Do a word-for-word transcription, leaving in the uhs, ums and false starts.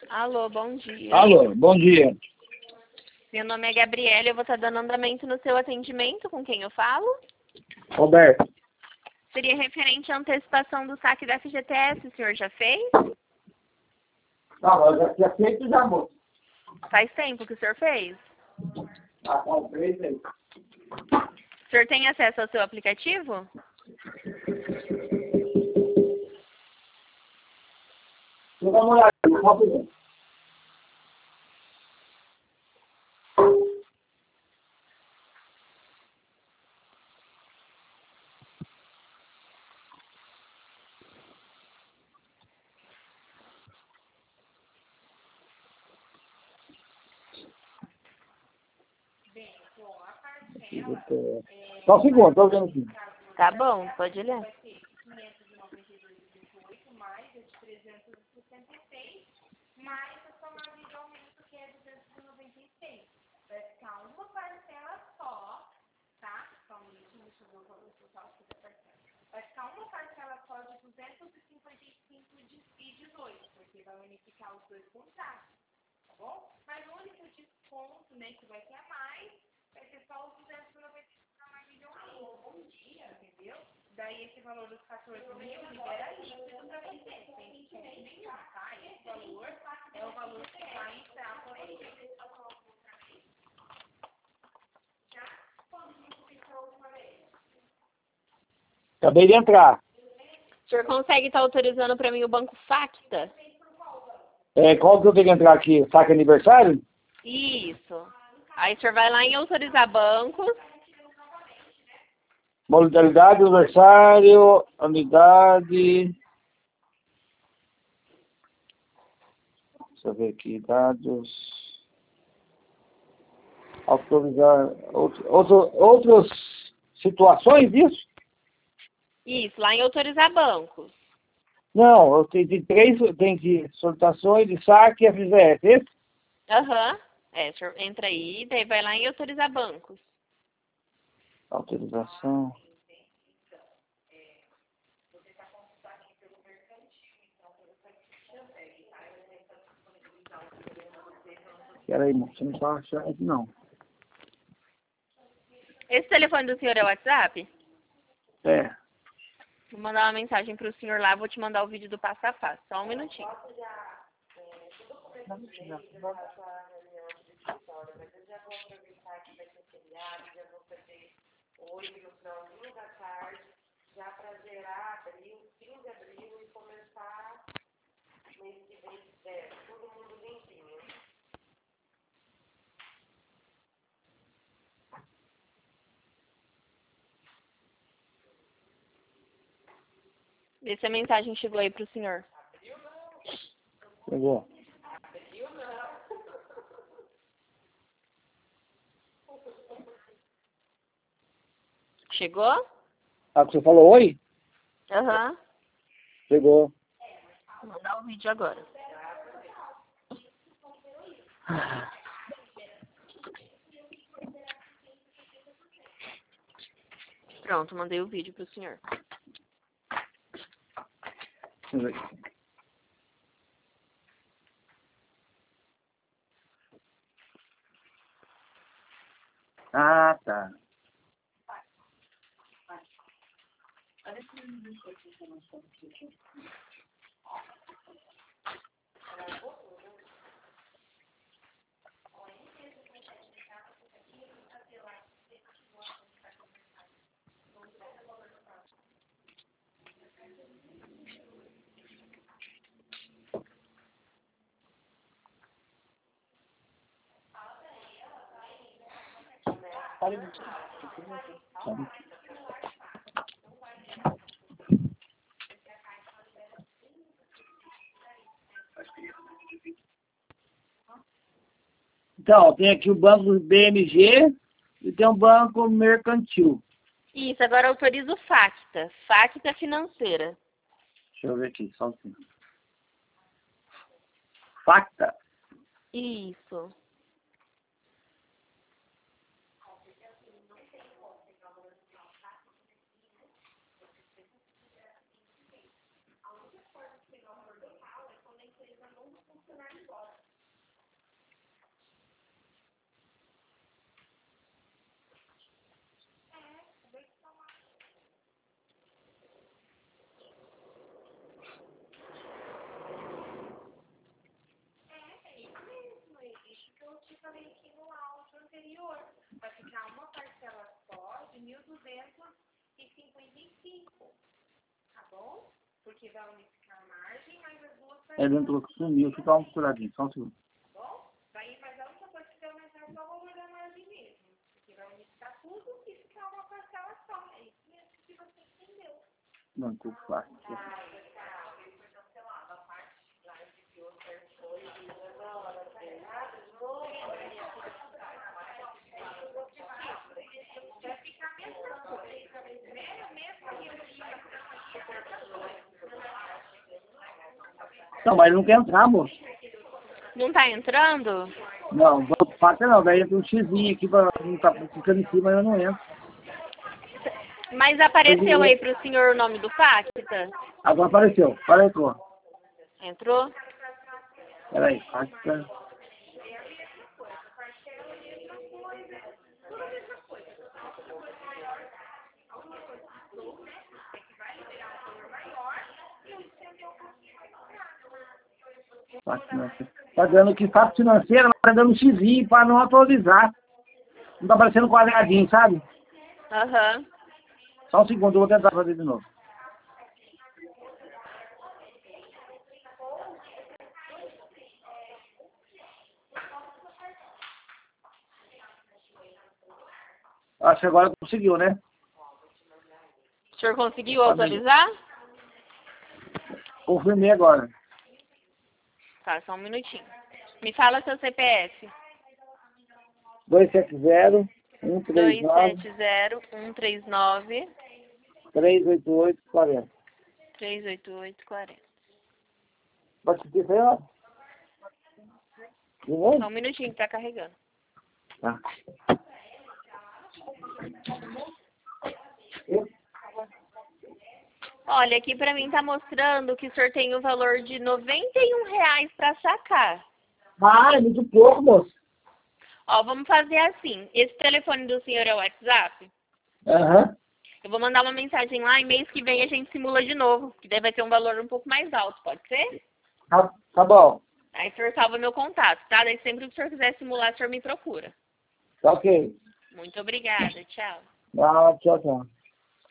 Alô, bom dia. Alô, bom dia. Meu nome é Gabriela e eu vou estar dando andamento no seu atendimento. Com quem eu falo? Roberto. Seria referente à antecipação do saque da F G T S. O senhor já fez? Não, eu já tinha feito já, moço. Faz tempo que o senhor fez? Ah, tá, três aí. O senhor tem acesso ao seu aplicativo? Deixa eu dar uma olhada, rapidinho. Só um segundo, tô vendo aqui. Tá bom, pode olhar. mais a somada de aumento que é duzentos e noventa e seis. Vai ficar uma parcela só, tá? Só um minutinho, deixa eu ver o valor total aqui da parcela. Vai ficar uma parcela só de duzentos e cinquenta e cinco e dezoito, porque vai unificar os dois contratos, tá bom? Mas o único desconto, né, que vai ter a mais, vai ser só os duzentos e noventa e cinco a mais de aumento. Bom dia, entendeu? Daí esse valor dos quatorze mil libera líquido para você, sem desconto nenhum, tá? Esse valor é o valor que vai entrar por aí. Já? Quando você fez a última vez? Acabei de entrar. O senhor consegue estar autorizando para mim o Banco Facta? É, qual que eu tenho que entrar aqui? Saque aniversário? Isso. Aí o senhor vai lá em autorizar bancos. Modalidade, aniversário, unidade. Deixa eu ver aqui, dados. Autorizar outro, outro, outras situações disso? Isso, lá em autorizar bancos. Não, eu tenho de três, tem de solicitações de saque e F G S, esse? Aham. É, o senhor entra aí, daí vai lá em autorizar bancos. Autorização. Peraí, moço, você não tá achando aqui não. Esse telefone do senhor é o WhatsApp? É. Vou mandar uma mensagem para o senhor lá, vou te mandar o vídeo do passo a passo. Só um minutinho. Hoje, no finalzinho da tarde, já para gerar abril, fim de abril e começar mês que vem, é, todo mundo limpinho. Vê se a mensagem chegou aí para o senhor. Chegou. Chegou? Ah, você falou oi? Aham. Chegou. Vou mandar o vídeo agora. Pronto, mandei o vídeo para o senhor. Deixa eu ver. Ah, tá. Então, tem aqui o banco B M G e tem um banco mercantil. Isso, agora autoriza o Facta. Facta financeira. Deixa eu ver aqui, só um segundo. Facta. Isso. porque vai unificar a margem, mas as duas vai... É dentro do sumiu, fica uma misturadinha, só um segundo. Bom, daí, mas a única coisa que vai aumentar é só o valor da margem mesmo. Porque vai unificar tudo e ficar uma parcela só. É isso mesmo que você entendeu. Não, tô fácil. Não, mas não quer entrar, moço. Não tá entrando? Não, não faca não, daí entra um xizinho aqui, pra, não tá ficando em cima, eu não entro. Mas apareceu aí pro senhor o nome do Facta? Agora apareceu, apareceu. Entrou? Peraí, Facta. Tá dando que faço financeira, mas tá dando xizinho pra não atualizar. Não tá aparecendo quadradinho, sabe? Aham. Uhum. Só um segundo, eu vou tentar fazer de novo. Acho que agora conseguiu, né? O senhor conseguiu autorizar? Confirmei agora. Tá, só um minutinho. Me fala seu C P F. dois sete zero, um três dois nove, sete zero, um três nove, três oito oito, quarenta. três oito oito, quarenta. Pode ser isso aí, ó. De novo? Só um minutinho que tá carregando. Tá. Olha, aqui pra mim tá mostrando que o senhor tem o valor de noventa e um reais pra sacar. Ah, é muito pouco, moço. Ó, vamos fazer assim. Esse telefone do senhor é o WhatsApp? Aham. Uhum. Eu vou mandar uma mensagem lá e mês que vem a gente simula de novo. Que daí vai ter um valor um pouco mais alto, pode ser? Tá, tá bom. Aí o senhor salva meu contato, tá? Daí sempre que o senhor quiser simular, o senhor me procura. Tá ok. Muito obrigada. Tchau. Ah, tchau, tchau.